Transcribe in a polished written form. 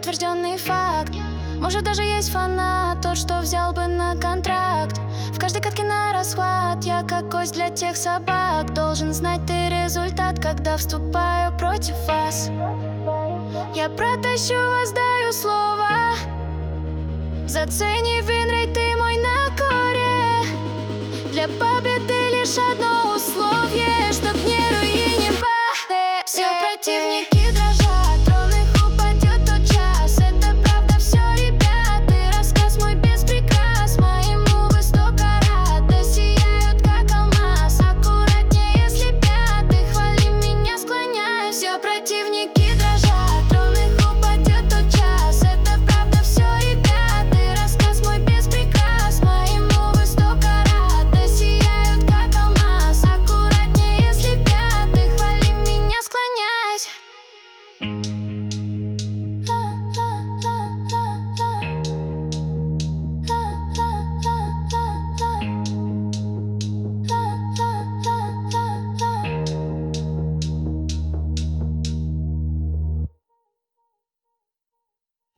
подтвержденный факт. Может, даже есть фанат, тот, что взял бы на контракт. В каждой катке на расхват, я как кость для тех собак. Должен знать ты результат, когда вступаю против вас. Я протащу вас, даю слово. Зацени винрейт, ты мой на коре. Для победы лишь одно условие, чтоб не